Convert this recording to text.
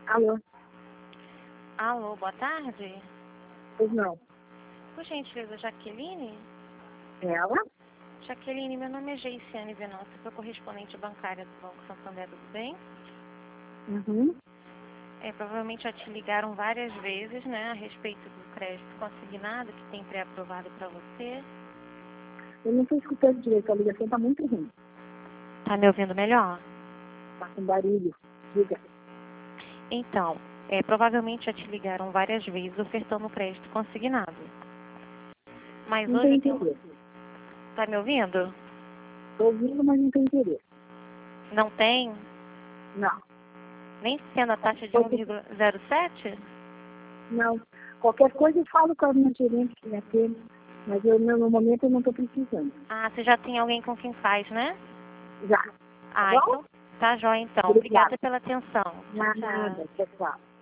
Alô? Alô, boa tarde. Pois não. Por gentileza, Jaqueline? Ela? Jaqueline, meu nome é Geiciane Venâncio, sou correspondente bancária do Banco Santander, tudo bem? Uhum. Provavelmente já te ligaram várias vezes, né, a respeito do crédito consignado que tem pré-aprovado para você. Eu não estou escutando direito, a ligação está muito ruim. Tá me ouvindo melhor? Está com barulho. Diga. Então, provavelmente já te ligaram várias vezes ofertando crédito consignado. Mas Não hoje tem eu tenho... interesse. Tá me ouvindo? Estou ouvindo, mas não tem interesse. Não tem? Não. Nem sendo a taxa de 1,07? Não. Qualquer coisa eu falo com a minha gerente que vai ter, mas no momento eu não estou precisando. Ah, você já tem alguém com quem faz, né? Já. Ah, Bom? então tá jóia então. Obrigada. Obrigada pela atenção. Tchau, tchau. Nada, pessoal.